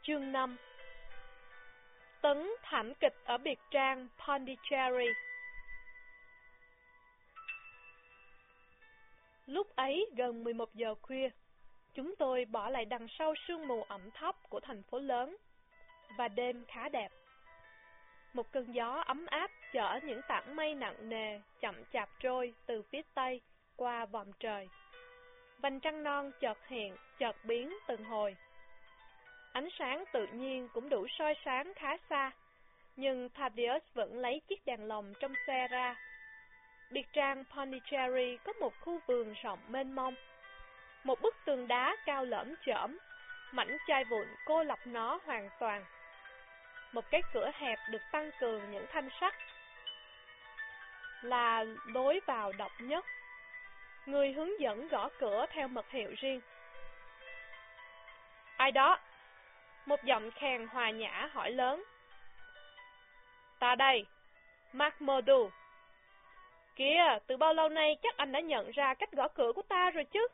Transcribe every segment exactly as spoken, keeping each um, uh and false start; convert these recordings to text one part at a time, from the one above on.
Chương năm. Tấn thảm kịch ở biệt trang Pondicherry. Lúc ấy gần mười một giờ khuya, chúng tôi bỏ lại đằng sau sương mù ẩm thấp của thành phố lớn, và đêm khá đẹp. Một cơn gió ấm áp chở những tảng mây nặng nề chậm chạp trôi từ phía tây qua vòm trời. Vành trăng non chợt hiện, chợt biến từng hồi. Ánh sáng tự nhiên cũng đủ soi sáng khá xa, nhưng Thaddeus vẫn lấy chiếc đèn lồng trong xe ra. Biệt trang Pondicherry có một khu vườn rộng mênh mông. Một bức tường đá cao lởm chởm, mảnh chai vụn cô lập nó hoàn toàn. Một cái cửa hẹp được tăng cường những thanh sắt là lối vào độc nhất. Người hướng dẫn gõ cửa theo mật hiệu riêng. Ai đó? Một giọng khàn hòa nhã hỏi lớn. Ta đây, McMurdo. Kìa, từ bao lâu nay chắc anh đã nhận ra cách gõ cửa của ta rồi chứ?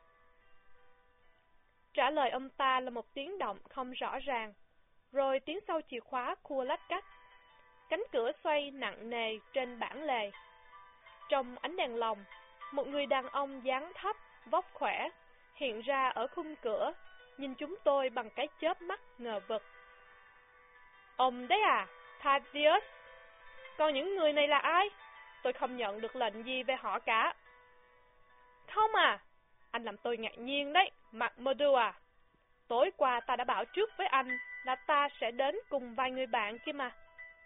Trả lời ông ta là một tiếng động không rõ ràng, rồi tiếng sau chìa khóa khua lách cách. Cánh cửa xoay nặng nề trên bản lề. Trong ánh đèn lồng, một người đàn ông dáng thấp, vóc khỏe, hiện ra ở khung cửa, nhìn chúng tôi bằng cái chớp mắt ngờ vực. Ông đấy à, Thaddeus? Còn những người này là ai? Tôi không nhận được lệnh gì về họ cả. Không à, anh làm tôi ngạc nhiên đấy, McMurdo à. Tối qua ta đã bảo trước với anh là ta sẽ đến cùng vài người bạn kia mà.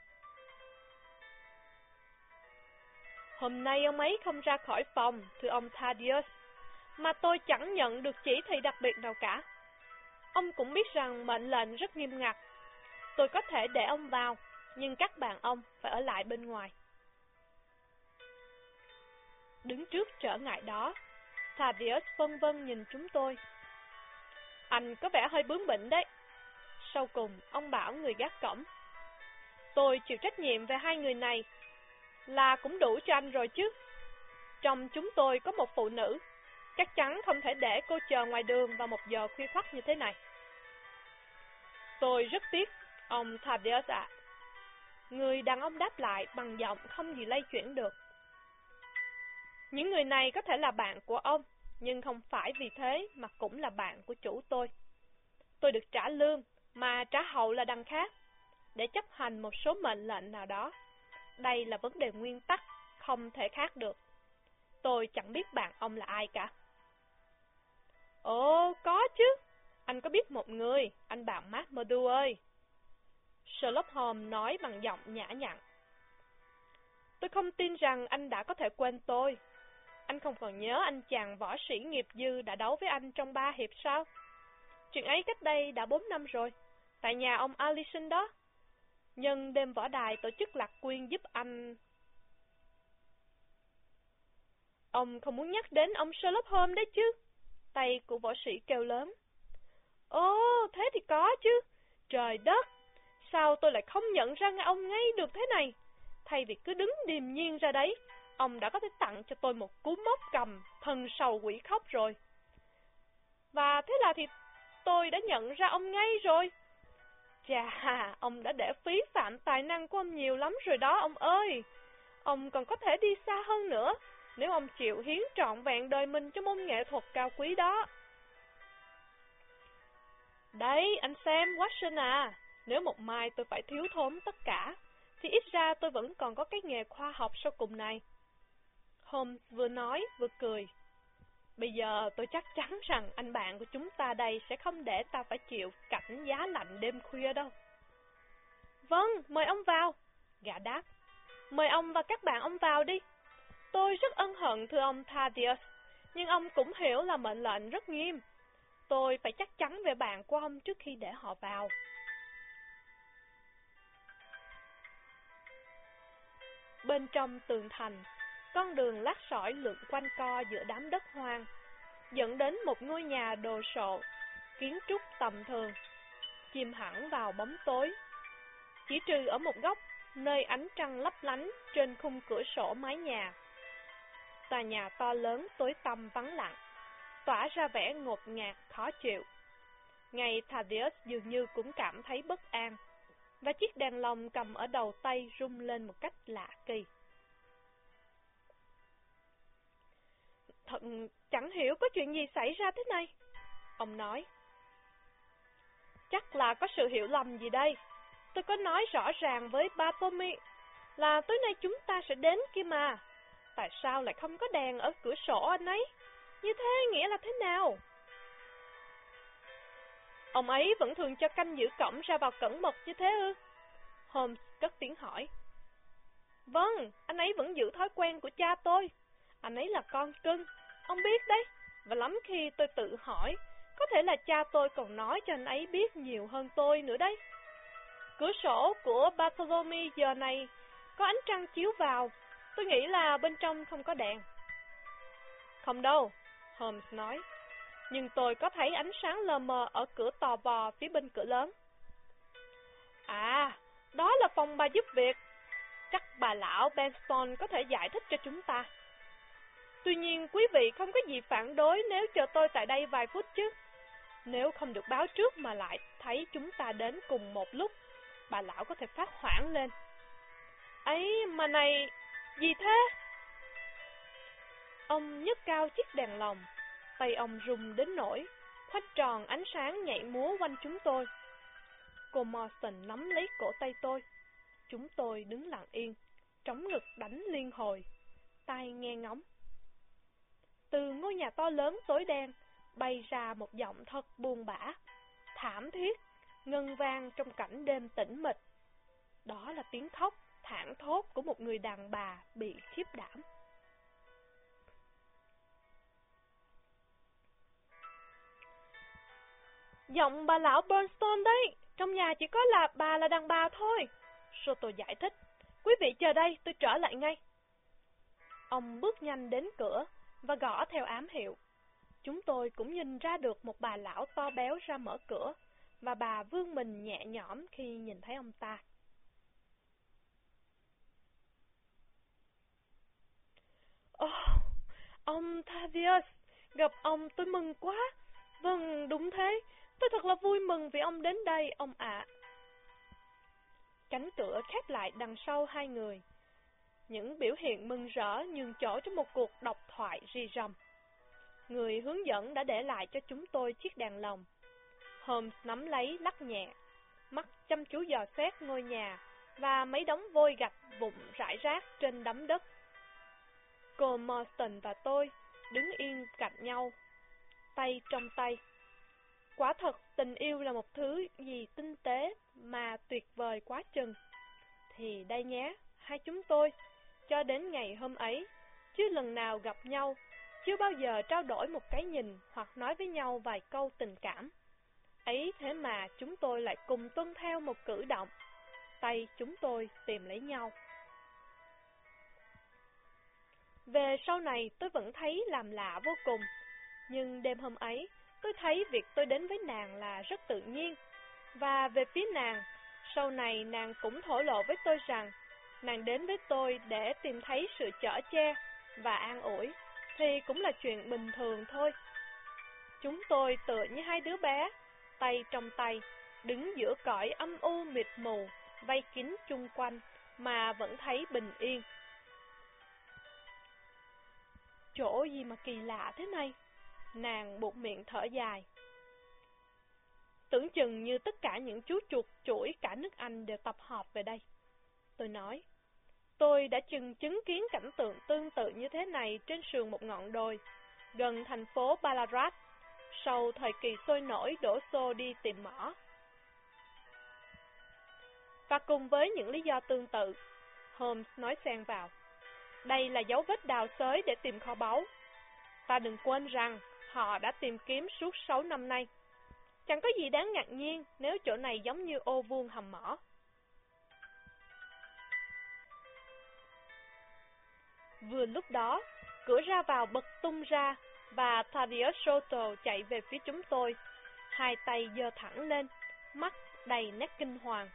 Hôm nay ông ấy không ra khỏi phòng, thưa ông Thaddeus, mà tôi chẳng nhận được chỉ thị đặc biệt nào cả. Ông cũng biết rằng mệnh lệnh rất nghiêm ngặt. Tôi có thể để ông vào, nhưng các bạn ông phải ở lại bên ngoài. Đứng trước trở ngại đó, Thaddeus vân vân nhìn chúng tôi. Anh có vẻ hơi bướng bỉnh đấy. Sau cùng, ông bảo người gác cổng. Tôi chịu trách nhiệm về hai người này là cũng đủ cho anh rồi chứ. Trong chúng tôi có một phụ nữ, chắc chắn không thể để cô chờ ngoài đường vào một giờ khuya khoắt như thế này. Tôi rất tiếc, ông Thaddeus ạ. Người đàn ông đáp lại bằng giọng không gì lay chuyển được. Những người này có thể là bạn của ông, nhưng không phải vì thế mà cũng là bạn của chủ tôi. Tôi được trả lương, mà trả hậu là đằng khác, để chấp hành một số mệnh lệnh nào đó. Đây là vấn đề nguyên tắc, không thể khác được. Tôi chẳng biết bạn ông là ai cả. Ồ, có chứ. Anh có biết một người, anh bạn McMurdo ơi. Sherlock Holmes nói bằng giọng nhã nhặn. Tôi không tin rằng anh đã có thể quên tôi. Anh không còn nhớ anh chàng võ sĩ nghiệp dư đã đấu với anh trong ba hiệp sao? Chuyện ấy cách đây đã bốn năm rồi, tại nhà ông Allison đó. Nhân đêm võ đài tổ chức lạc quyên giúp anh. Ông không muốn nhắc đến ông Sherlock Holmes đấy chứ? Tay của võ sĩ kêu lớn. Ồ, thế thì có chứ. Trời đất, sao tôi lại không nhận ra ông ngay được thế này? Thay vì cứ đứng điềm nhiên ra đấy, ông đã có thể tặng cho tôi một cú móc cầm thần sầu quỷ khóc rồi. Và thế là thì tôi đã nhận ra ông ngay rồi. Chà, ông đã để phí phạm tài năng của ông nhiều lắm rồi đó ông ơi. Ông còn có thể đi xa hơn nữa, nếu ông chịu hiến trọn vẹn đời mình cho môn nghệ thuật cao quý đó. Đấy, anh xem, Watson à, nếu một mai tôi phải thiếu thốn tất cả, thì ít ra tôi vẫn còn có cái nghề khoa học sau cùng này. Holmes vừa nói vừa cười. Bây giờ tôi chắc chắn rằng anh bạn của chúng ta đây sẽ không để ta phải chịu cảnh giá lạnh đêm khuya đâu. Vâng, mời ông vào. Gã đáp. Mời ông và các bạn ông vào đi. Tôi rất ân hận thưa ông Thaddeus, nhưng ông cũng hiểu là mệnh lệnh rất nghiêm. Tôi phải chắc chắn về bạn của ông trước khi để họ vào. Bên trong tường thành, con đường lát sỏi lượn quanh co giữa đám đất hoang, dẫn đến một ngôi nhà đồ sộ, kiến trúc tầm thường, chìm hẳn vào bóng tối. Chỉ trừ ở một góc, nơi ánh trăng lấp lánh trên khung cửa sổ mái nhà. Tòa nhà to lớn tối tăm vắng lặng, tỏa ra vẻ ngột ngạt khó chịu. Ngay Thaddeus dường như cũng cảm thấy bất an, và chiếc đèn lồng cầm ở đầu tay rung lên một cách lạ kỳ. Thật chẳng hiểu có chuyện gì xảy ra thế này, ông nói. Chắc là có sự hiểu lầm gì đây. Tôi có nói rõ ràng với Bartholomew là tối nay chúng ta sẽ đến kia mà. Tại sao lại không có đèn ở cửa sổ anh ấy? Như thế nghĩa là thế nào? Ông ấy vẫn thường cho canh giữ cổng ra vào cẩn mật như thế ư? Holmes cất tiếng hỏi. Vâng, anh ấy vẫn giữ thói quen của cha tôi. Anh ấy là con cưng, ông biết đấy. Và lắm khi tôi tự hỏi, có thể là cha tôi còn nói cho anh ấy biết nhiều hơn tôi nữa đấy. Cửa sổ của Bartholomew giờ này có ánh trăng chiếu vào. Tôi nghĩ là bên trong không có đèn. Không đâu, Holmes nói. Nhưng tôi có thấy ánh sáng lờ mờ ở cửa tò vò phía bên cửa lớn. À, đó là phòng bà giúp việc. Chắc bà lão Benstone có thể giải thích cho chúng ta. Tuy nhiên quý vị không có gì phản đối nếu chờ tôi tại đây vài phút chứ. Nếu không được báo trước mà lại thấy chúng ta đến cùng một lúc, bà lão có thể phát hoảng lên. Ấy mà này, gì thế? Ông nhấc cao chiếc đèn lồng, tay ông rung đến nỗi khoách tròn ánh sáng nhảy múa quanh chúng tôi. Cô Morstan nắm lấy cổ tay tôi. Chúng tôi đứng lặng yên, trống ngực đánh liên hồi, tai nghe ngóng. Từ ngôi nhà to lớn tối đen bay ra một giọng thật buồn bã, thảm thiết, ngân vang trong cảnh đêm tĩnh mịch. Đó là tiếng khóc thảng thốt của một người đàn bà bị khiếp đảm. Giọng bà lão Bernstone đấy, trong nhà chỉ có là bà là đàn bà thôi. Soto giải thích. Quý vị chờ đây, tôi trở lại ngay. Ông bước nhanh đến cửa và gõ theo ám hiệu. Chúng tôi cũng nhìn ra được một bà lão to béo ra mở cửa, và bà vươn mình nhẹ nhõm khi nhìn thấy ông ta. Ồ, oh, ông Thaddeus, gặp ông tôi mừng quá. Vâng, đúng thế, tôi thật là vui mừng vì ông đến đây, ông ạ. À. Cánh cửa khép lại đằng sau hai người. Những biểu hiện mừng rỡ nhường chỗ cho một cuộc độc thoại rì rầm. Người hướng dẫn đã để lại cho chúng tôi chiếc đèn lồng. Holmes nắm lấy lắc nhẹ, mắt chăm chú dò xét ngôi nhà và mấy đống vôi gạch vụn rải rác trên đống đất. Cô Morstan và tôi đứng yên cạnh nhau, tay trong tay. Quả thật tình yêu là một thứ gì tinh tế mà tuyệt vời quá chừng. Thì đây nhé, hai chúng tôi, cho đến ngày hôm ấy, chưa lần nào gặp nhau, chưa bao giờ trao đổi một cái nhìn hoặc nói với nhau vài câu tình cảm. Ấy thế mà chúng tôi lại cùng tuân theo một cử động. Tay chúng tôi tìm lấy nhau. Về sau này tôi vẫn thấy làm lạ vô cùng. Nhưng đêm hôm ấy, tôi thấy việc tôi đến với nàng là rất tự nhiên. Và về phía nàng, sau này nàng cũng thổ lộ với tôi rằng nàng đến với tôi để tìm thấy sự chở che và an ủi, thì cũng là chuyện bình thường thôi. Chúng tôi tựa như hai đứa bé, tay trong tay, đứng giữa cõi âm u mịt mù, vây kín chung quanh, mà vẫn thấy bình yên. Chỗ gì mà kỳ lạ thế này? Nàng buột miệng thở dài. Tưởng chừng như tất cả những chú chuột chuỗi cả nước Anh đều tập hợp về đây. Tôi nói, tôi đã chừng chứng kiến cảnh tượng tương tự như thế này trên sườn một ngọn đồi, gần thành phố Ballarat, sau thời kỳ sôi nổi đổ xô đi tìm mỏ. Và cùng với những lý do tương tự, Holmes nói xen vào, đây là dấu vết đào xới để tìm kho báu. Ta đừng quên rằng họ đã tìm kiếm suốt sáu năm nay. Chẳng có gì đáng ngạc nhiên nếu chỗ này giống như ô vuông hầm mỏ. Vừa lúc đó, cửa ra vào bật tung ra và Thaddeus Soto chạy về phía chúng tôi, hai tay giơ thẳng lên, mắt đầy nét kinh hoàng.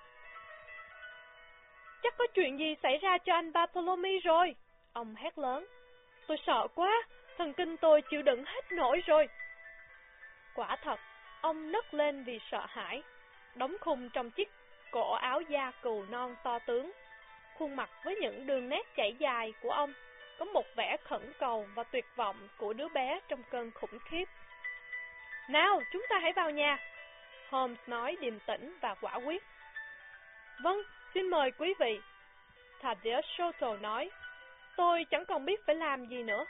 Chắc có chuyện gì xảy ra cho anh Bartholomew rồi, ông hét lớn. Tôi sợ quá, thần kinh tôi chịu đựng hết nổi rồi. Quả thật, Ông nấc lên vì sợ hãi, đóng khung trong chiếc cổ áo da cừu non to tướng. Khuôn mặt với những đường nét chảy dài của ông có một vẻ khẩn cầu và tuyệt vọng của đứa bé trong cơn khủng khiếp. Nào, chúng ta hãy vào nhà, Holmes nói điềm tĩnh và quả quyết. Vâng, xin mời quý vị, Thaddeus Sholto nói. Tôi chẳng còn biết phải làm gì nữa.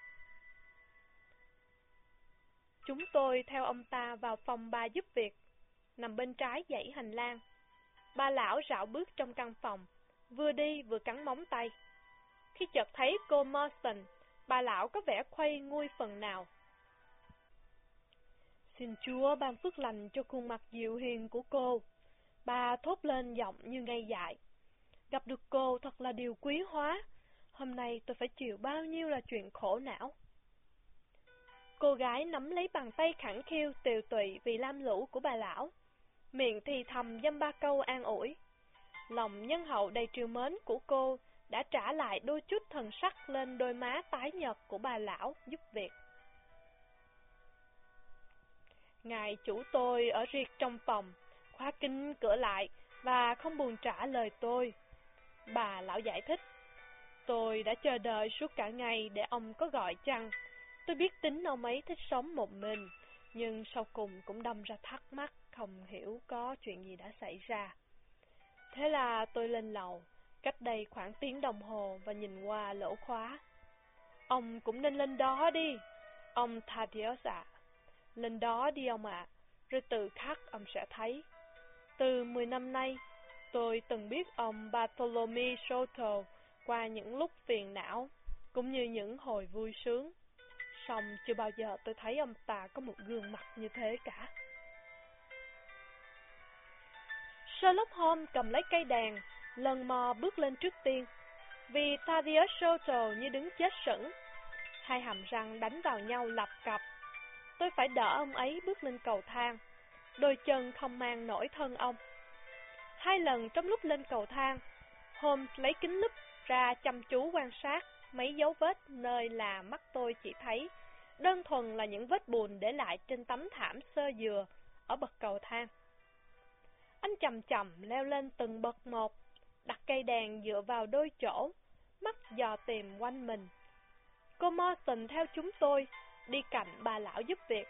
Chúng tôi theo ông ta vào phòng bà giúp việc, nằm bên trái dãy hành lang. Bà lão rảo bước trong căn phòng, vừa đi vừa cắn móng tay. Khi chợt thấy cô Marston, bà lão có vẻ khuây nguôi phần nào. Xin Chúa ban phước lành cho khuôn mặt dịu hiền của cô, bà thốt lên giọng như ngây dại. Gặp được cô thật là điều quý hóa. Hôm nay tôi phải chịu bao nhiêu là chuyện khổ não. Cô gái nắm lấy bàn tay khẳng khiu tiều tụy vì lam lũ của bà lão, miệng thì thầm dăm ba câu an ủi. Lòng nhân hậu đầy trìu mến của cô đã trả lại đôi chút thần sắc lên đôi má tái nhợt của bà lão giúp việc. Ngài chủ tôi ở riêng trong phòng, khóa kín cửa lại và không buồn trả lời tôi. Bà lão giải thích. Tôi đã chờ đợi suốt cả ngày để ông có gọi chăng. Tôi biết tính ông ấy thích sống một mình, nhưng sau cùng cũng đâm ra thắc mắc không hiểu có chuyện gì đã xảy ra. Thế là tôi lên lầu, cách đây khoảng tiếng đồng hồ và nhìn qua lỗ khóa. Ông cũng nên lên đó đi, ông Thaddeus ạ. Lên đó đi ông ạ, rồi tự khắc ông sẽ thấy. Từ mười năm nay, tôi từng biết ông Bartholomew Sholto qua những lúc phiền não, cũng như những hồi vui sướng. Song chưa bao giờ tôi thấy ông ta có một gương mặt như thế cả. Sherlock Holmes cầm lấy cây đèn, lần mò bước lên trước tiên. Vì Thaddeus Sholto như đứng chết sững, hai hàm răng đánh vào nhau lập cập. Tôi phải đỡ ông ấy bước lên cầu thang, đôi chân không mang nổi thân ông. Hai lần trong lúc lên cầu thang, Holmes lấy kính lúp ra chăm chú quan sát mấy dấu vết nơi là mắt tôi chỉ thấy đơn thuần là những vết bùn để lại trên tấm thảm sơ dừa ở bậc cầu thang. Anh chậm chậm leo lên từng bậc một, đặt cây đèn dựa vào đôi chỗ, mắt dò tìm quanh mình. Cô Marston theo chúng tôi, đi cạnh bà lão giúp việc.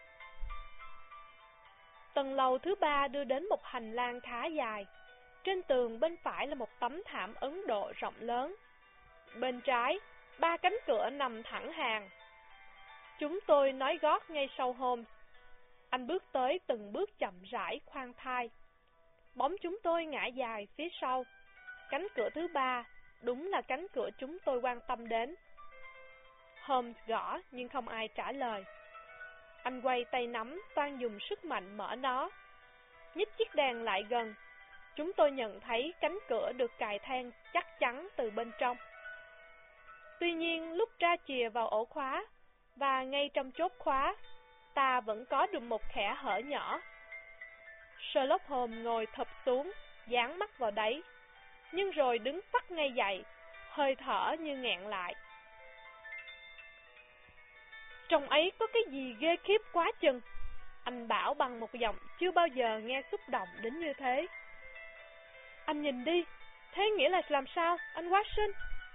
Tầng lầu thứ ba đưa đến một hành lang khá dài. Trên tường bên phải là một tấm thảm Ấn Độ rộng lớn. Bên trái, ba cánh cửa nằm thẳng hàng. Chúng tôi nói gót ngay sau Holmes. Anh bước tới từng bước chậm rãi khoan thai. Bóng chúng tôi ngã dài phía sau. Cánh cửa thứ ba, đúng là cánh cửa chúng tôi quan tâm đến. Holmes gõ nhưng không ai trả lời. Anh quay tay nắm, toan dùng sức mạnh mở nó. Nhích chiếc đèn lại gần, chúng tôi nhận thấy cánh cửa được cài then chắc chắn từ bên trong. Tuy nhiên, lúc tra chìa vào ổ khóa, và ngay trong chốt khóa, ta vẫn có được một kẽ hở nhỏ. Sherlock Holmes ngồi thụp xuống, dán mắt vào đấy, nhưng rồi đứng phắt ngay dậy, hơi thở như nghẹn lại. Trong ấy có cái gì ghê khiếp quá chừng, anh bảo bằng một giọng chưa bao giờ nghe xúc động đến như thế. Anh nhìn đi, thế nghĩa là làm sao, anh Watson?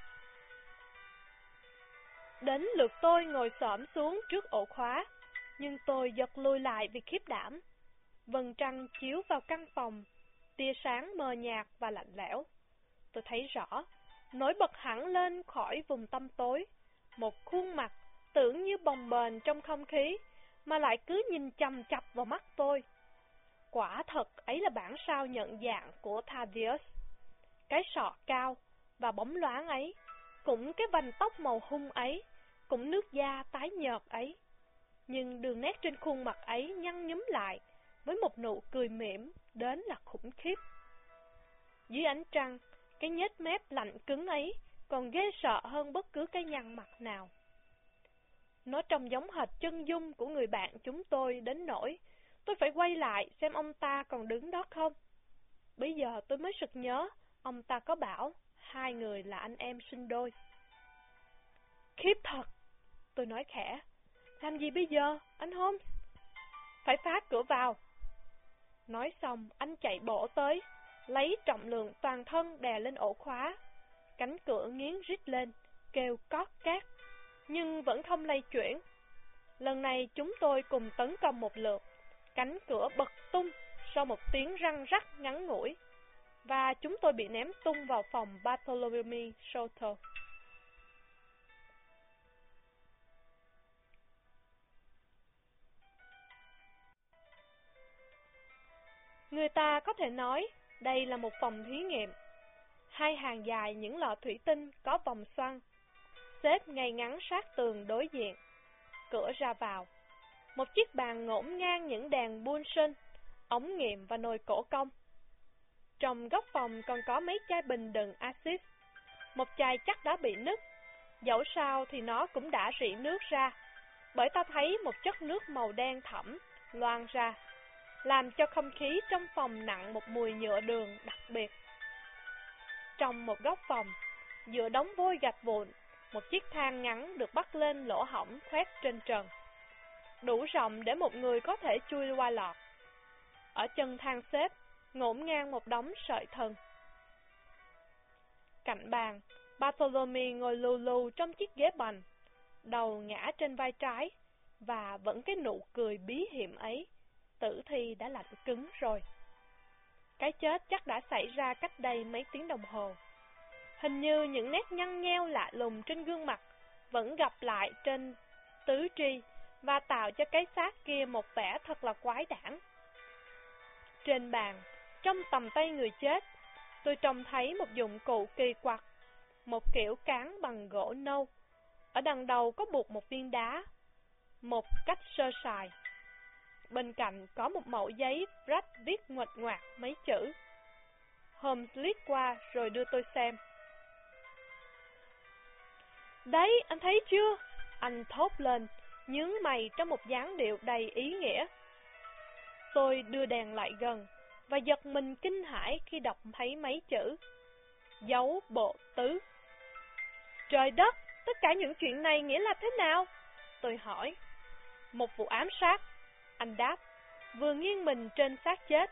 Đến lượt tôi ngồi xổm xuống trước ổ khóa, nhưng tôi giật lùi lại vì khiếp đảm. Vầng trăng chiếu vào căn phòng, tia sáng mờ nhạt và lạnh lẽo. Tôi thấy rõ, nổi bật hẳn lên khỏi vùng tăm tối, một khuôn mặt tưởng như bồng bềnh trong không khí, mà lại cứ nhìn chằm chằm vào mắt tôi. Quả thật ấy là bản sao nhận dạng của Thaddeus. Cái sọ cao và bóng loáng ấy, cũng cái vành tóc màu hung ấy, cũng nước da tái nhợt ấy. Nhưng đường nét trên khuôn mặt ấy nhăn nhúm lại với một nụ cười mỉm đến là khủng khiếp. Dưới ánh trăng, cái nhếch mép lạnh cứng ấy còn ghê sợ hơn bất cứ cái nhăn mặt nào. Nó trông giống hệt chân dung của người bạn chúng tôi đến nỗi tôi phải quay lại xem ông ta còn đứng đó không. Bây giờ tôi mới sực nhớ, ông ta có bảo hai người là anh em sinh đôi. Khiếp thật, tôi nói khẽ. Làm gì bây giờ, anh Holmes? phải phá cửa vào. Nói xong, anh chạy bổ tới, lấy trọng lượng toàn thân đè lên ổ khóa. Cánh cửa nghiến rít lên, kêu cót két, nhưng vẫn không lay chuyển. Lần này chúng tôi cùng tấn công một lượt, cánh cửa bật tung sau một tiếng răng rắc ngắn ngủi, và chúng tôi bị ném tung vào phòng Bartholomew Sholto. Người ta có thể nói đây là một phòng thí nghiệm. Hai hàng dài những lọ thủy tinh có vòng xoăn, xếp ngay ngắn sát tường đối diện. Cửa ra vào, một chiếc bàn ngổn ngang những đèn Bunsen, ống nghiệm và nồi cổ công. Trong góc phòng còn có mấy chai bình đựng axit. Một chai chắc đã bị nứt, dẫu sao thì nó cũng đã rỉ nước ra, bởi ta thấy một chất nước màu đen thẫm loang ra, làm cho không khí trong phòng nặng một mùi nhựa đường đặc biệt. Trong một góc phòng, giữa đống vôi gạch vụn, một chiếc thang ngắn được bắt lên lỗ hổng khoét trên trần, đủ rộng để một người có thể chui qua lọt. Ở chân thang xếp, ngổn ngang một đống sợi thừng. Cạnh bàn, Bartholomew ngồi lù lù trong chiếc ghế bành, đầu ngã trên vai trái, và vẫn cái nụ cười bí hiểm ấy. Tử thi đã lạnh cứng rồi. Cái chết chắc đã xảy ra cách đây mấy tiếng đồng hồ. Hình như những nét nhăn nheo lạ lùng trên gương mặt vẫn gặp lại trên tứ tri và tạo cho cái xác kia một vẻ thật là quái đản. Trên bàn, trong tầm tay người chết, tôi trông thấy một dụng cụ kỳ quặc, một kiểu cán bằng gỗ nâu. Ở đằng đầu có buộc một viên đá, một cách sơ sài. Bên cạnh có một mẩu giấy rách viết nguệch ngoạc mấy chữ. Holmes liếc qua rồi đưa tôi xem. Đấy, anh thấy chưa? Anh thốt lên, nhướng mày trong một dáng điệu đầy ý nghĩa. Tôi đưa đèn lại gần và giật mình kinh hãi khi đọc thấy mấy chữ. Dấu bộ tứ. Trời đất, tất cả những chuyện này nghĩa là thế nào? Tôi hỏi. Một vụ ám sát, anh đáp, vừa nghiêng mình trên xác chết.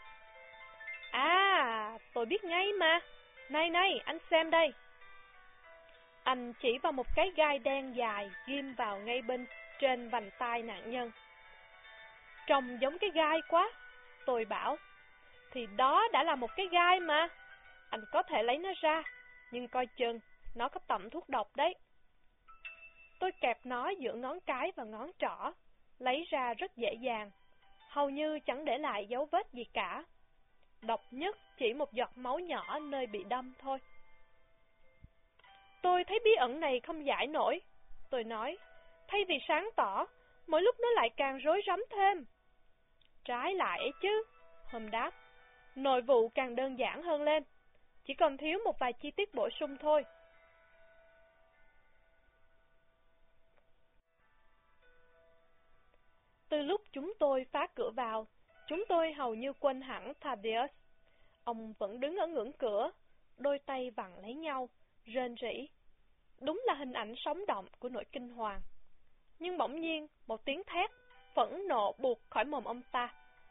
À, tôi biết ngay mà. Này này, anh xem đây. Anh chỉ vào một cái gai đen dài ghim vào ngay bên trên vành tai nạn nhân. Trông giống cái gai quá, tôi bảo. Thì đó đã là một cái gai mà. Anh có thể lấy nó ra, nhưng coi chừng, nó có tẩm thuốc độc đấy. Tôi kẹp nó giữa ngón cái và ngón trỏ, lấy ra rất dễ dàng, hầu như chẳng để lại dấu vết gì cả. Độc nhất chỉ một giọt máu nhỏ nơi bị đâm thôi. Tôi thấy bí ẩn này không giải nổi, tôi nói. Thay vì sáng tỏ, mỗi lúc nó lại càng rối rắm thêm. Trái lại ấy chứ, Holmes đáp. Nội vụ càng đơn giản hơn lên, chỉ còn thiếu một vài chi tiết bổ sung thôi. Từ lúc chúng tôi phá cửa vào, chúng tôi hầu như quên hẳn Thaddeus. Ông vẫn đứng ở ngưỡng cửa, đôi tay vặn lấy nhau, rên rỉ. Đúng là hình ảnh sống động của nỗi kinh hoàng. Nhưng bỗng nhiên, một tiếng thét, phẫn nộ buột khỏi mồm ông ta.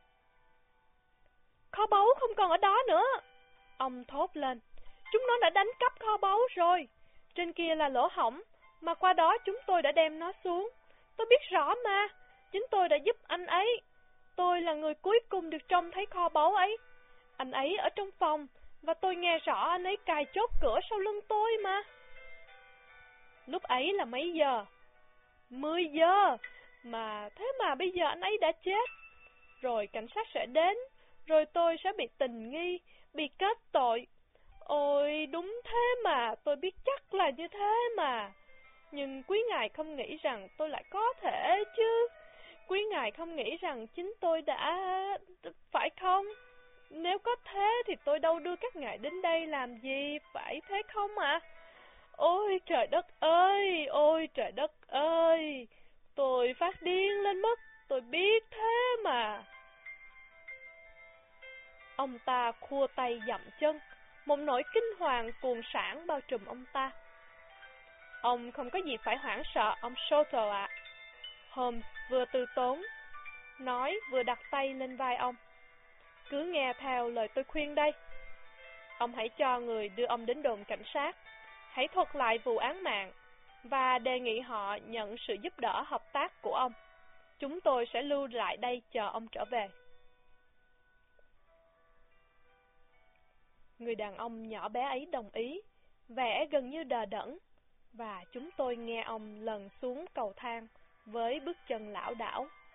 Kho báu không còn ở đó nữa. Ông thốt lên. Chúng nó đã đánh cắp kho báu rồi. Trên kia là lỗ hổng, mà qua đó chúng tôi đã đem nó xuống. Tôi biết rõ mà. Chính tôi đã giúp anh ấy. Tôi là người cuối cùng được trông thấy kho báu ấy. Anh ấy ở trong phòng, và tôi nghe rõ anh ấy cài chốt cửa sau lưng tôi mà. Lúc ấy là mấy giờ? Mười giờ. Mà thế mà bây giờ anh ấy đã chết. Rồi cảnh sát sẽ đến, rồi tôi sẽ bị tình nghi, bị kết tội. Ôi, đúng thế mà, tôi biết chắc là như thế mà. Nhưng quý ngài không nghĩ rằng tôi lại có thể chứ. Quý ngài không nghĩ rằng chính tôi đã... phải không? Nếu có thế thì tôi đâu đưa các ngài đến đây làm gì, phải thế không ạ? À? Ôi trời đất ơi, ôi trời đất ơi, tôi phát điên lên mất, tôi biết thế mà. Ông ta khua tay dậm chân, một nỗi kinh hoàng cuồng sản bao trùm ông ta. Ông không có gì phải hoảng sợ, ông Sholto ạ. À. Holmes vừa từ tốn. nói vừa đặt tay lên vai ông. Cứ nghe theo lời tôi khuyên đây. Ông hãy cho người đưa ông đến đồn cảnh sát, hãy thuật lại vụ án mạng, và đề nghị họ nhận sự giúp đỡ hợp tác của ông. Chúng tôi sẽ lưu lại đây chờ ông trở về. Người đàn ông nhỏ bé ấy đồng ý, vẻ gần như đờ đẫn, và chúng tôi nghe ông lần xuống cầu thang với bước chân lảo đảo.